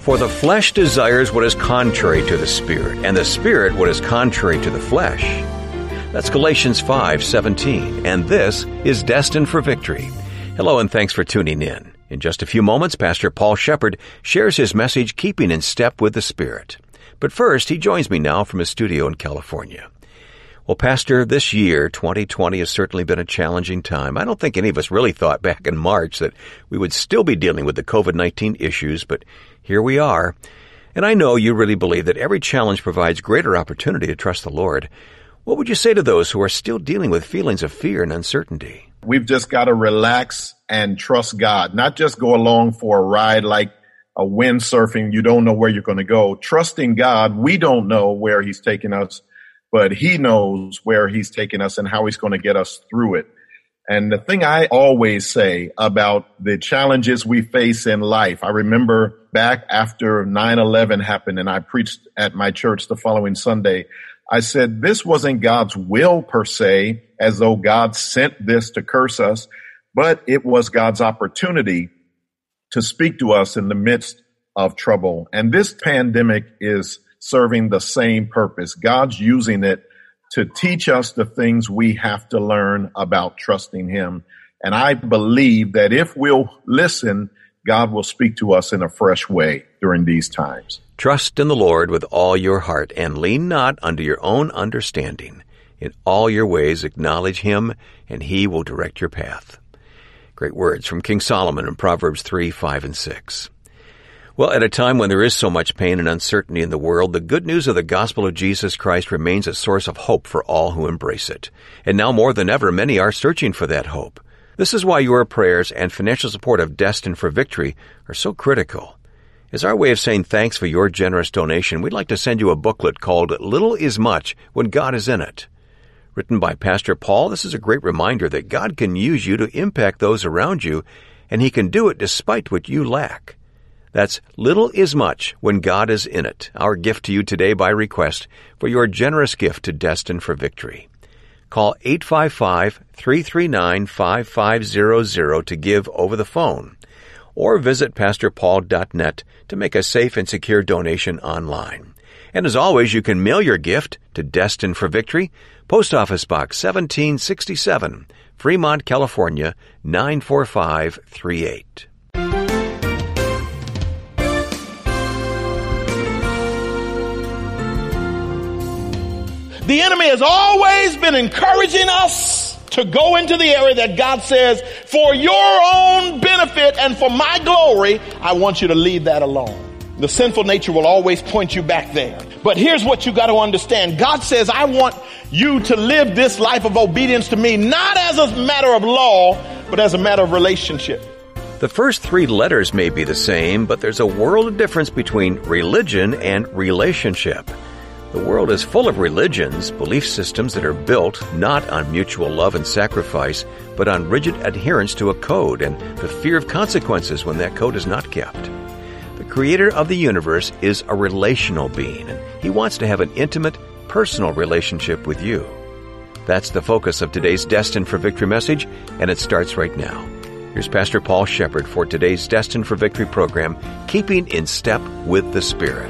For the flesh desires what is contrary to the Spirit, and the Spirit what is contrary to the flesh. That's Galatians 5:17, and this is Destined for Victory. Hello and thanks for tuning in. In just a few moments, Pastor Paul Shepherd shares his message, Keeping in Step with the Spirit. But first, he joins me now from his studio in California. Well, Pastor, this year, 2020, has certainly been a challenging time. I don't think any of us really thought back in March that we would still be dealing with the COVID-19 issues, but here we are. And I know you really believe that every challenge provides greater opportunity to trust the Lord. What would you say to those who are still dealing with feelings of fear and uncertainty? We've just got to relax and trust God, not just go along for a ride like a windsurfing. You don't know where you're going to go. Trusting God, we don't know where He's taking us, but He knows where He's taking us and how He's going to get us through it. And the thing I always say about the challenges we face in life, I remember back after 9/11 happened and I preached at my church the following Sunday. I said, this wasn't God's will per se, as though God sent this to curse us, but it was God's opportunity to speak to us in the midst of trouble. And this pandemic is serving the same purpose. God's using it to teach us the things we have to learn about trusting Him. And I believe that if we'll listen, God will speak to us in a fresh way during these times. Trust in the Lord with all your heart, and lean not unto your own understanding. In all your ways acknowledge Him, and He will direct your path. Great words from King Solomon in Proverbs 3:5 and 6. Well, at a time when there is so much pain and uncertainty in the world, the good news of the gospel of Jesus Christ remains a source of hope for all who embrace it. And now more than ever, many are searching for that hope. This is why your prayers and financial support of Destined for Victory are so critical. As our way of saying thanks for your generous donation, we'd like to send you a booklet called Little is Much When God is in It. Written by Pastor Paul, this is a great reminder that God can use you to impact those around you, and He can do it despite what you lack. That's Little is Much When God is in It, our gift to you today by request for your generous gift to Destined for Victory. Call 855-339-5500 to give over the phone, or visit pastorpaul.net to make a safe and secure donation online. And as always, you can mail your gift to Destined for Victory, Post Office Box 1767, Fremont, California, 94538. The enemy has always been encouraging us to go into the area that God says, for your own benefit and for my glory, I want you to leave that alone. The sinful nature will always point you back there. But here's what you got to understand. God says, I want you to live this life of obedience to me, not as a matter of law, but as a matter of relationship. The first three letters may be the same, but there's a world of difference between religion and relationship. The world is full of religions, belief systems that are built not on mutual love and sacrifice, but on rigid adherence to a code and the fear of consequences when that code is not kept. The Creator of the universe is a relational being, and He wants to have an intimate, personal relationship with you. That's the focus of today's Destined for Victory message, and it starts right now. Here's Pastor Paul Shepherd for today's Destined for Victory program, Keeping in Step with the Spirit.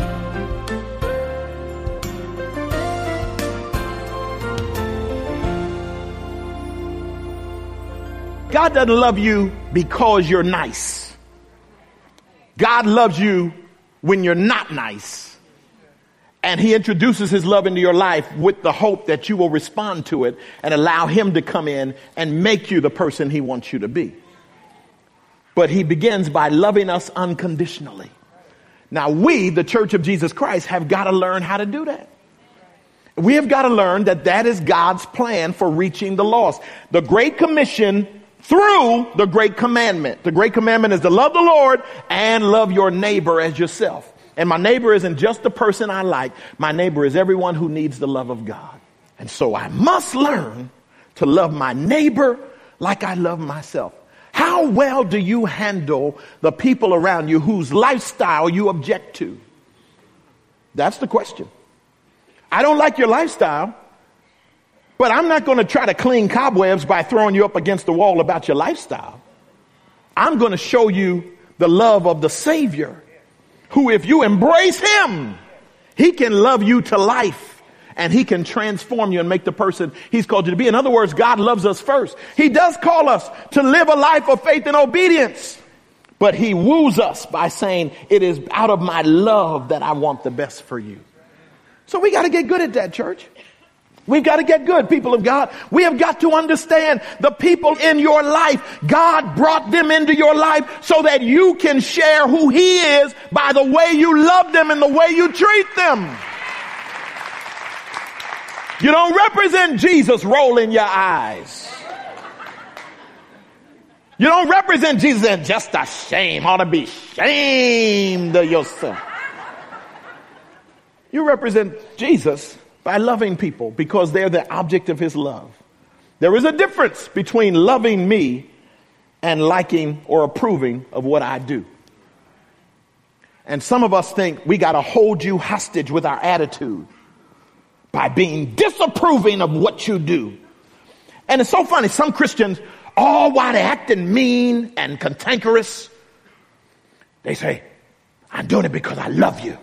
God doesn't love you because you're nice. God loves you when you're not nice. And He introduces His love into your life with the hope that you will respond to it and allow Him to come in and make you the person He wants you to be. But He begins by loving us unconditionally. Now we, the Church of Jesus Christ, have got to learn how to do that. We have got to learn that that is God's plan for reaching the lost. The Great Commission through the Great Commandment. The Great Commandment is to love the Lord and love your neighbor as yourself. And my neighbor isn't just the person I like. My neighbor is everyone who needs the love of God. And so I must learn to love my neighbor like I love myself. How well do you handle the people around you whose lifestyle you object to? That's the question. I don't like your lifestyle, but I'm not going to try to clean cobwebs by throwing you up against the wall about your lifestyle. I'm going to show you the love of the Savior who, if you embrace him, he can love you to life and he can transform you and make the person he's called you to be. In other words, God loves us first. He does call us to live a life of faith and obedience, but he woos us by saying, it is out of my love that I want the best for you. So we got to get good at that, church. We've got to get good, people of God. We have got to understand the people in your life. God brought them into your life so that you can share who he is by the way you love them and the way you treat them. You don't represent Jesus rolling your eyes. You don't represent Jesus and just a shame. Ought to be ashamed of yourself. You represent Jesus by loving people because they're the object of his love. There is a difference between loving me and liking or approving of what I do. And some of us think we got to hold you hostage with our attitude by being disapproving of what you do. And it's so funny. Some Christians, all while they're acting mean and cantankerous, they say, I'm doing it because I love you.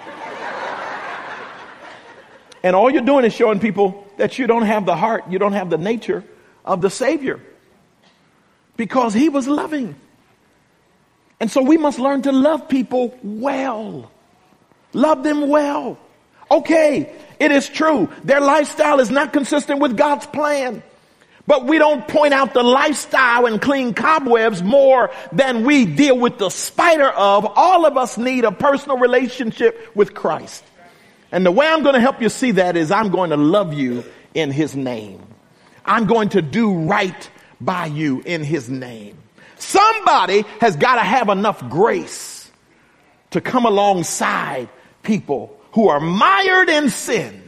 And all you're doing is showing people that you don't have the heart, you don't have the nature of the Savior. Because he was loving. And so we must learn to love people well. Love them well. Okay, it is true. Their lifestyle is not consistent with God's plan. But we don't point out the lifestyle and clean cobwebs more than we deal with the spider of. All of us need a personal relationship with Christ. And the way I'm going to help you see that is I'm going to love you in his name. I'm going to do right by you in his name. Somebody has got to have enough grace to come alongside people who are mired in sin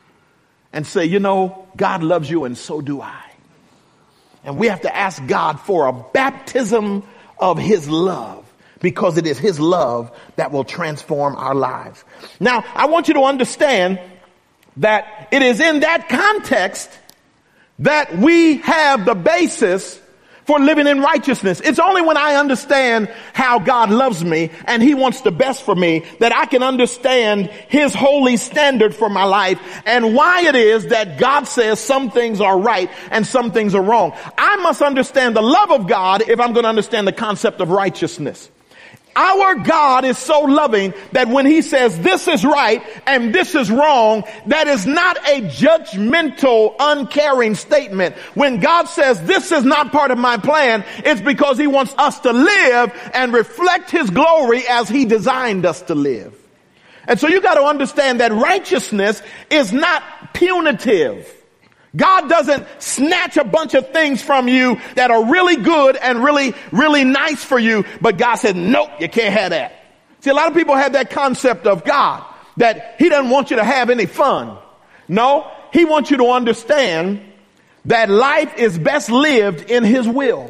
and say, you know, God loves you and so do I. And we have to ask God for a baptism of his love, because it is his love that will transform our lives. Now, I want you to understand that it is in that context that we have the basis for living in righteousness. It's only when I understand how God loves me and he wants the best for me that I can understand his holy standard for my life and why it is that God says some things are right and some things are wrong. I must understand the love of God if I'm going to understand the concept of righteousness. Our God is so loving that when he says this is right and this is wrong, that is not a judgmental, uncaring statement. When God says this is not part of my plan, it's because he wants us to live and reflect his glory as he designed us to live. And so you got to understand that righteousness is not punitive. God doesn't snatch a bunch of things from you that are really good and really, really nice for you. But God said, nope, you can't have that. See, a lot of people have that concept of God, that he doesn't want you to have any fun. No, he wants you to understand that life is best lived in his will.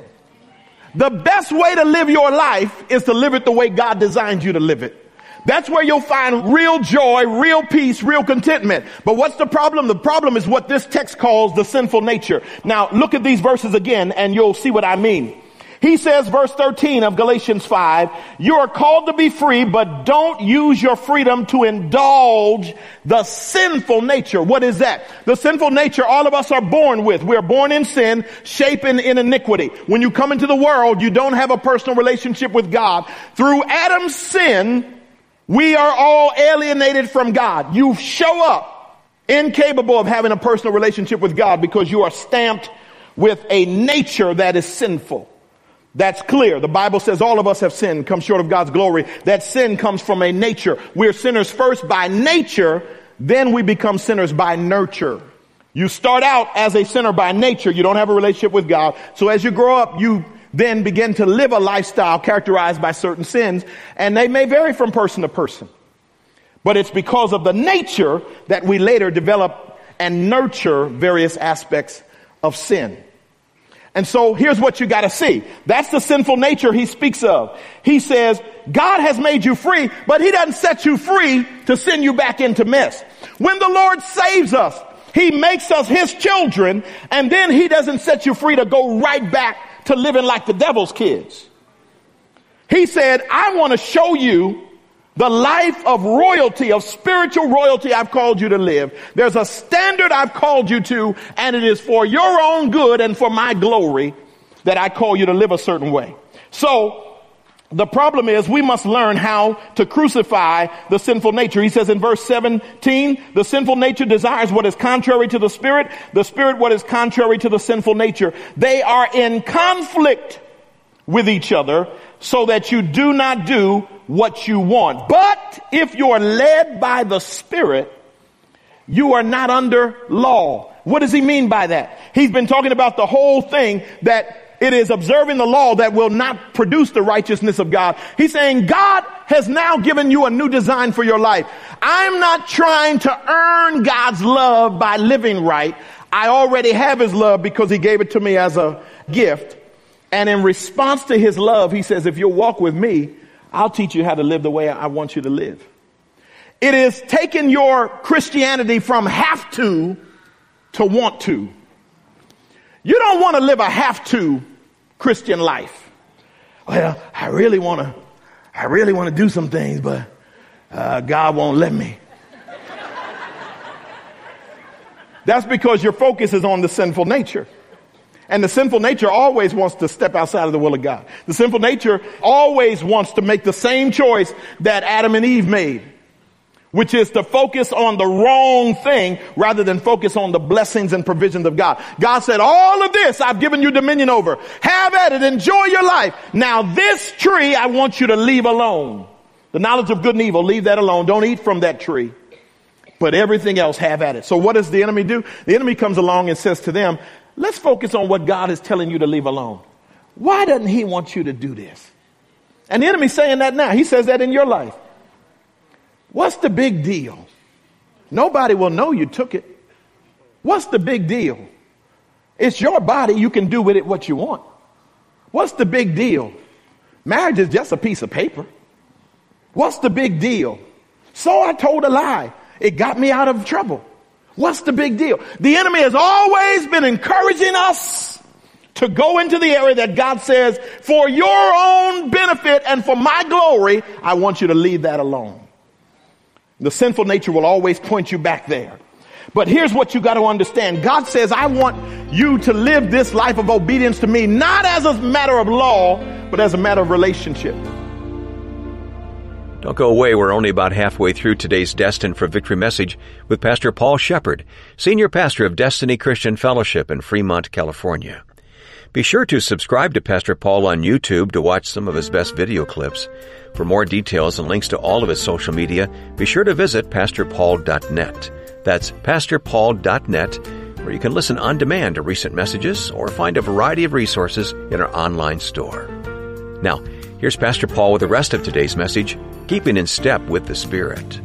The best way to live your life is to live it the way God designed you to live it. That's where you'll find real joy, real peace, real contentment. But what's the problem? The problem is what this text calls the sinful nature. Now, look at these verses again and you'll see what I mean. He says, verse 13 of Galatians 5, you are called to be free, but don't use your freedom to indulge the sinful nature. What is that? The sinful nature all of us are born with. We're born in sin, shapen in iniquity. When you come into the world, you don't have a personal relationship with God. Through Adam's sin, we are all alienated from God. You show up incapable of having a personal relationship with God because you are stamped with a nature that is sinful. That's clear. The Bible says all of us have sinned, come short of God's glory. That sin comes from a nature. We're sinners first by nature, then we become sinners by nurture. You start out as a sinner by nature. You don't have a relationship with God. So as you grow up, you then begin to live a lifestyle characterized by certain sins, and they may vary from person to person. But it's because of the nature that we later develop and nurture various aspects of sin. And so here's what you got to see. That's the sinful nature he speaks of. He says, God has made you free, but he doesn't set you free to send you back into mess. When the Lord saves us, he makes us his children, and then he doesn't set you free to go right back to living like the devil's kids. He said, I want to show you the life of royalty, of spiritual royalty I've called you to live. There's a standard I've called you to, and it is for your own good and for my glory that I call you to live a certain way. So the problem is we must learn how to crucify the sinful nature. He says in verse 17, the sinful nature desires what is contrary to the spirit what is contrary to the sinful nature. They are in conflict with each other so that you do not do what you want. But if you're led by the Spirit, you are not under law. What does he mean by that? He's been talking about the whole thing, that it is observing the law that will not produce the righteousness of God. He's saying God has now given you a new design for your life. I'm not trying to earn God's love by living right. I already have his love because he gave it to me as a gift. And in response to his love, he says, if you'll walk with me, I'll teach you how to live the way I want you to live. It is taking your Christianity from have to want to. You don't want to live a have to Christian life. Well, I really want to do some things, but God won't let me. That's because your focus is on the sinful nature. And the sinful nature always wants to step outside of the will of God. The sinful nature always wants to make the same choice that Adam and Eve made, which is to focus on the wrong thing rather than focus on the blessings and provisions of God. God said, all of this I've given you dominion over. Have at it. Enjoy your life. Now this tree I want you to leave alone. The knowledge of good and evil, leave that alone. Don't eat from that tree. But everything else, have at it. So what does the enemy do? The enemy comes along and says to them, let's focus on what God is telling you to leave alone. Why doesn't he want you to do this? And the enemy's saying that now. He says that in your life. What's the big deal? Nobody will know you took it. What's the big deal? It's your body. You can do with it what you want. What's the big deal? Marriage is just a piece of paper. What's the big deal? So I told a lie. It got me out of trouble. What's the big deal? The enemy has always been encouraging us to go into the area that God says, for your own benefit and for my glory, I want you to leave that alone. The sinful nature will always point you back there. But here's what you got to understand. God says, I want you to live this life of obedience to me, not as a matter of law, but as a matter of relationship. Don't go away. We're only about halfway through today's Destined for Victory message with Pastor Paul Shepard, Senior Pastor of Destiny Christian Fellowship in Fremont, California. Be sure to subscribe to Pastor Paul on YouTube to watch some of his best video clips. For more details and links to all of his social media, be sure to visit pastorpaul.net. That's pastorpaul.net, where you can listen on demand to recent messages or find a variety of resources in our online store. Now, here's Pastor Paul with the rest of today's message, Keeping in Step with the Spirit.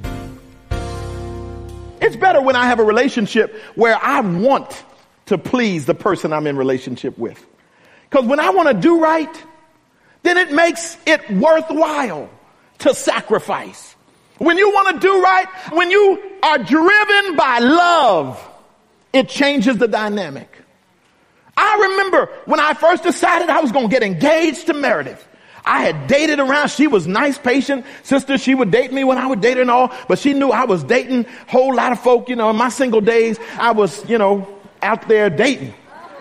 It's better when I have a relationship where I want to please the person I'm in relationship with. Because when I want to do right, then it makes it worthwhile to sacrifice. When you want to do right, when you are driven by love, it changes the dynamic. I remember when I first decided I was going to get engaged to Meredith. I had dated around. She was nice, patient sister. She would date me when I would date her and all, but she knew I was dating a whole lot of folk. In my single days, I was, out there dating.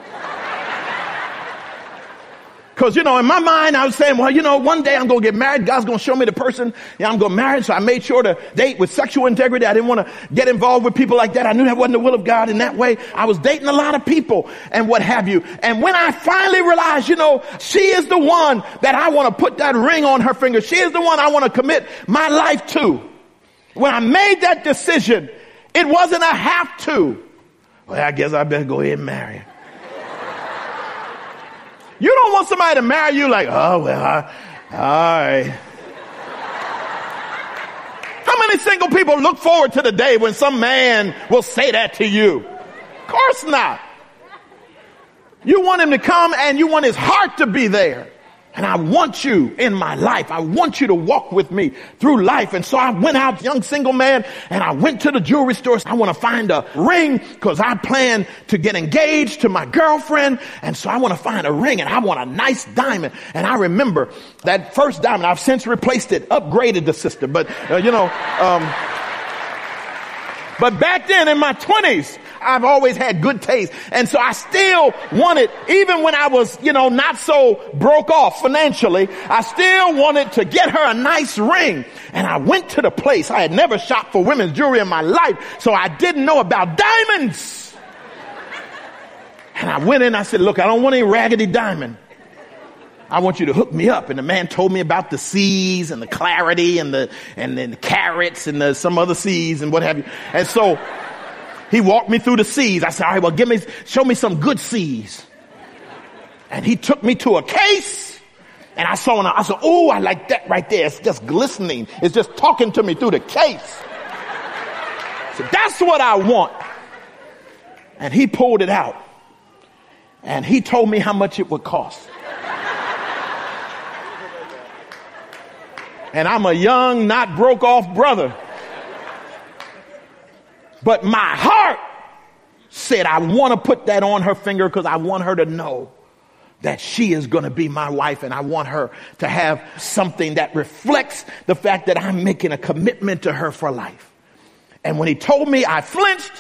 Because, in my mind, I was saying, well, one day I'm going to get married. God's going to show me the person I'm going to marry. So I made sure to date with sexual integrity. I didn't want to get involved with people like that. I knew that wasn't the will of God in that way. I was dating a lot of people and what have you. And when I finally realized, she is the one that I want to put that ring on her finger. She is the one I want to commit my life to. When I made that decision, it wasn't a have to. Well, I guess I better go ahead and marry her. You don't want somebody to marry you like, oh, well, all right. How many single people look forward to the day when some man will say that to you? Of course not. You want him to come and you want his heart to be there. And I want you in my life. I want you to walk with me through life. And so I went out, young single man, and I went to the jewelry store. I want to find a ring because I plan to get engaged to my girlfriend. And so I want to find a ring, and I want a nice diamond. And I remember that first diamond. I've since replaced it, upgraded the system. But, but back then in my 20s, I've always had good taste. And so I still wanted, even when I was, not so broke off financially, I still wanted to get her a nice ring. And I went to the place. I had never shopped for women's jewelry in my life, so I didn't know about diamonds. And I went in, I said, look, I don't want any raggedy diamond. I want you to hook me up. And the man told me about the C's and the clarity and the carats and some other C's and what have you. And so he walked me through the C's. I said, all right, well, show me some good C's. And he took me to a case, and I said, oh, I like that right there. It's just glistening. It's just talking to me through the case. So that's what I want. And he pulled it out, and he told me how much it would cost. And I'm a young, not broke off brother. But my heart said, I want to put that on her finger because I want her to know that she is going to be my wife, and I want her to have something that reflects the fact that I'm making a commitment to her for life. And when he told me, I flinched.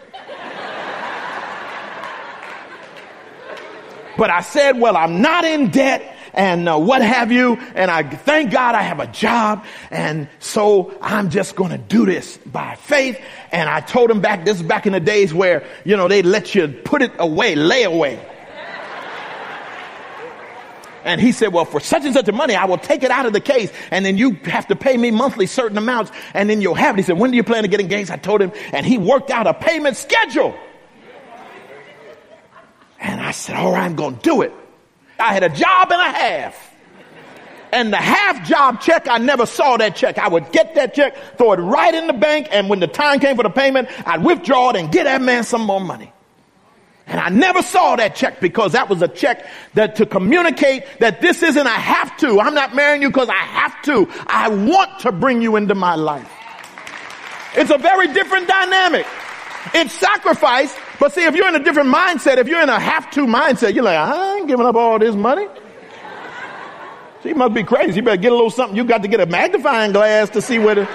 But I said, well, I'm not in debt and what have you. And I thank God I have a job. And so I'm just going to do this by faith. And I told him this is back in the days where, they let you put it away, lay away. And he said, well, for such and such a money, I will take it out of the case. And then you have to pay me monthly certain amounts. And then you'll have it. He said, when do you plan to get engaged? I told him, and he worked out a payment schedule. And I said, all right, I'm going to do it. I had a job and a half. And the half job check, I never saw that check. I would get that check, throw it right in the bank, and when the time came for the payment, I'd withdraw it and get that man some more money. And I never saw that check because that was a check that to communicate that this isn't a have to. I'm not marrying you because I have to. I want to bring you into my life. It's a very different dynamic. It's sacrifice. But see, if you're in a different mindset, if you're in a have to mindset, you're like, I ain't giving up all this money. She must be crazy. You better get a little something. You got to get a magnifying glass to see where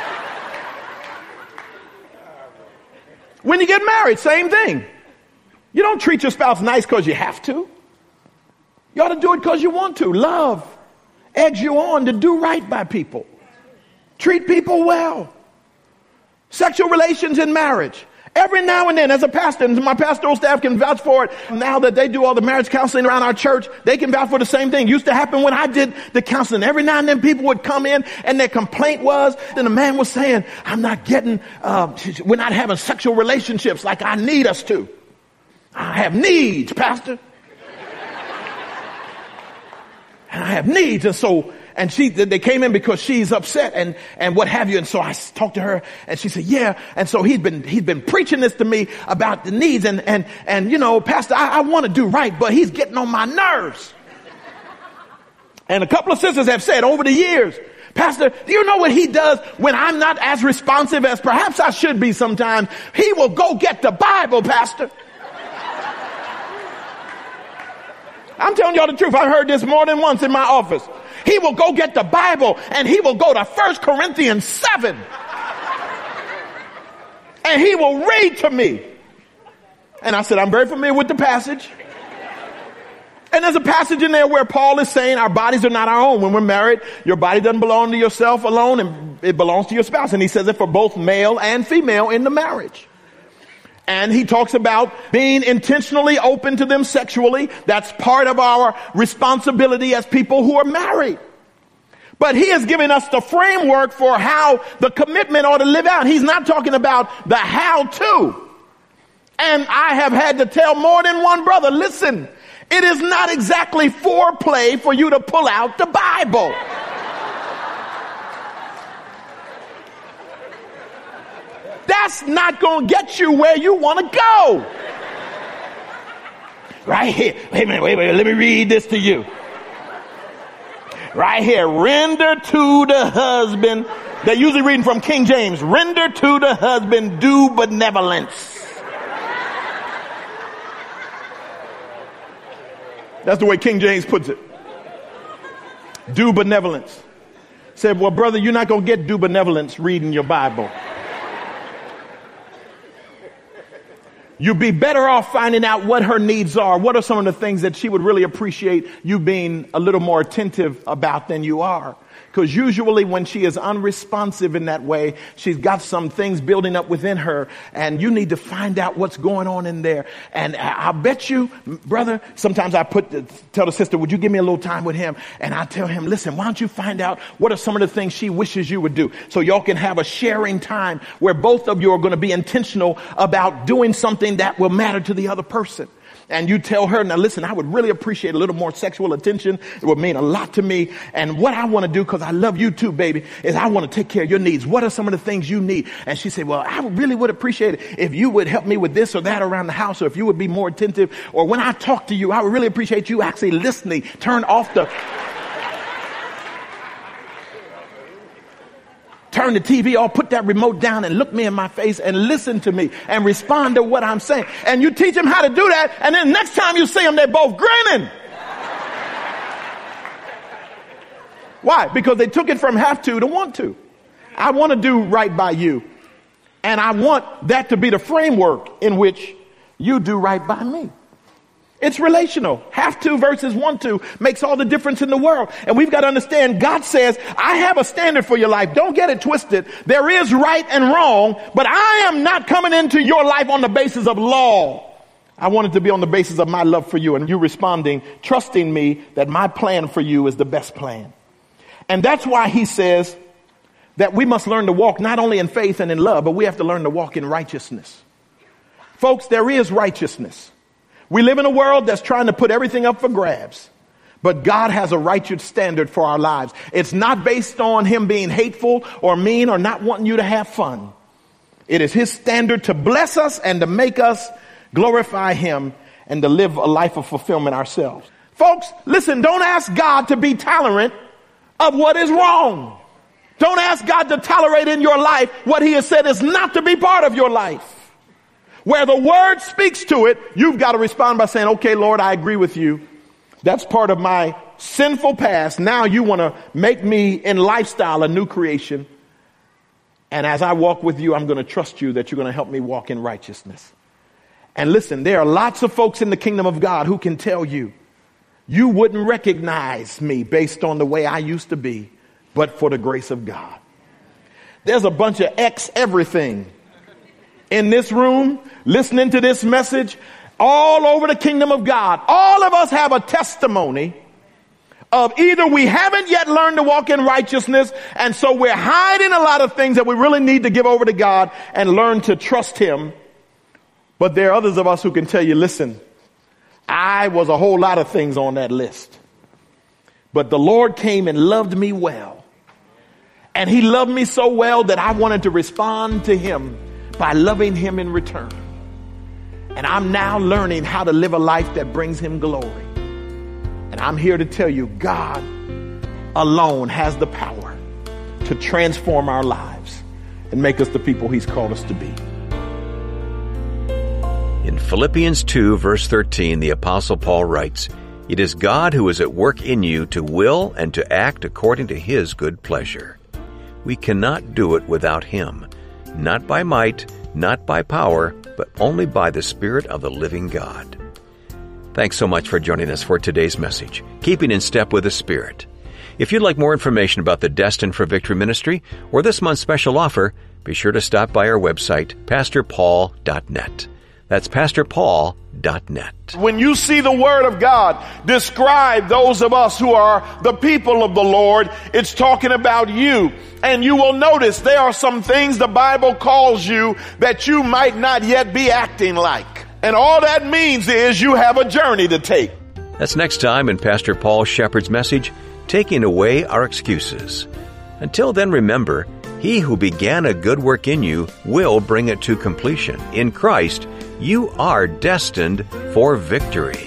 When you get married, same thing. You don't treat your spouse nice because you have to. You ought to do it because you want to. Love eggs you on to do right by people. Treat people well. Sexual relations in marriage. Every now and then, as a pastor, and my pastoral staff can vouch for it, now that they do all the marriage counseling around our church, they can vouch for the same thing. It used to happen when I did the counseling. Every now and then people would come in and their complaint was, then the man was saying, we're not having sexual relationships like I need us to. I have needs, Pastor. And I have needs. And they came in because she's upset and what have you. And so I talked to her and she said, yeah. And so he's been preaching this to me about the needs and Pastor, I want to do right, but he's getting on my nerves. And a couple of sisters have said over the years, Pastor, do you know what he does when I'm not as responsive as perhaps I should be sometimes? He will go get the Bible, Pastor. I'm telling y'all the truth. I've heard this more than once in my office. He will go get the Bible and he will go to 1 Corinthians 7. And he will read to me. And I said, I'm very familiar with the passage. And there's a passage in there where Paul is saying our bodies are not our own. When we're married, your body doesn't belong to yourself alone, and it belongs to your spouse. And he says it for both male and female in the marriage. And he talks about being intentionally open to them sexually. That's part of our responsibility as people who are married. But he is giving us the framework for how the commitment ought to live out. He's not talking about the how to. And I have had to tell more than one brother, listen, it is not exactly foreplay for you to pull out the Bible. That's not going to get you where you want to go. Right here. Wait a minute. Let me read this to you. Right here, render to the husband. They're usually reading from King James. Render to the husband due benevolence. That's the way King James puts it. Due benevolence. Said, well, brother, you're not going to get due benevolence reading your Bible. You'd be better off finding out what her needs are. What are some of the things that she would really appreciate you being a little more attentive about than you are? Because usually when she is unresponsive in that way, she's got some things building up within her, and you need to find out what's going on in there. And I bet you, brother, sometimes I tell the sister, would you give me a little time with him? And I tell him, listen, why don't you find out what are some of the things she wishes you would do, so y'all can have a sharing time where both of you are going to be intentional about doing something that will matter to the other person. And you tell her, now listen, I would really appreciate a little more sexual attention. It would mean a lot to me. And what I want to do, because I love you too, baby, is I want to take care of your needs. What are some of the things you need? And she said, well, I really would appreciate it if you would help me with this or that around the house, or if you would be more attentive. Or when I talk to you, I would really appreciate you actually listening. Turn the TV off, put that remote down, and look me in my face and listen to me and respond to what I'm saying. And you teach them how to do that, and then next time you see them, they're both grinning. Why? Because they took it from have to want to. I want to do right by you, and I want that to be the framework in which you do right by me. It's relational. Have to versus want to makes all the difference in the world. And we've got to understand, God says, I have a standard for your life. Don't get it twisted. There is right and wrong, but I am not coming into your life on the basis of law. I want it to be on the basis of my love for you, and you responding, trusting me that my plan for you is the best plan. And that's why he says that we must learn to walk not only in faith and in love, but we have to learn to walk in righteousness. Folks, there is righteousness. We live in a world that's trying to put everything up for grabs, but God has a righteous standard for our lives. It's not based on him being hateful or mean or not wanting you to have fun. It is his standard to bless us and to make us glorify him and to live a life of fulfillment ourselves. Folks, listen, don't ask God to be tolerant of what is wrong. Don't ask God to tolerate in your life what he has said is not to be part of your life. Where the word speaks to it, you've got to respond by saying, okay, Lord, I agree with you. That's part of my sinful past. Now you want to make me in lifestyle a new creation. And as I walk with you, I'm going to trust you that you're going to help me walk in righteousness. And listen, there are lots of folks in the kingdom of God who can tell you, you wouldn't recognize me based on the way I used to be, but for the grace of God. There's a bunch of everything in this room, listening to this message, all over the kingdom of God. All of us have a testimony of either we haven't yet learned to walk in righteousness, and so we're hiding a lot of things that we really need to give over to God and learn to trust him. But there are others of us who can tell you, listen, I was a whole lot of things on that list, but the Lord came and loved me well. And he loved me so well that I wanted to respond to him by loving him in return. And I'm now learning how to live a life that brings him glory. And I'm here to tell you, God alone has the power to transform our lives and make us the people he's called us to be. In Philippians 2, verse 13, the Apostle Paul writes, "It is God who is at work in you to will and to act according to his good pleasure." We cannot do it without him. Not by might, not by power, but only by the Spirit of the living God. Thanks so much for joining us for today's message, Keeping in Step with the Spirit. If you'd like more information about the Destined for Victory Ministry or this month's special offer, be sure to stop by our website, PastorPaul.net. That's PastorPaul.net. When you see the Word of God describe those of us who are the people of the Lord, it's talking about you. And you will notice there are some things the Bible calls you that you might not yet be acting like. And all that means is you have a journey to take. That's next time in Pastor Paul Shepherd's message, Taking Away Our Excuses. Until then, remember, he who began a good work in you will bring it to completion. In Christ, you are destined for victory.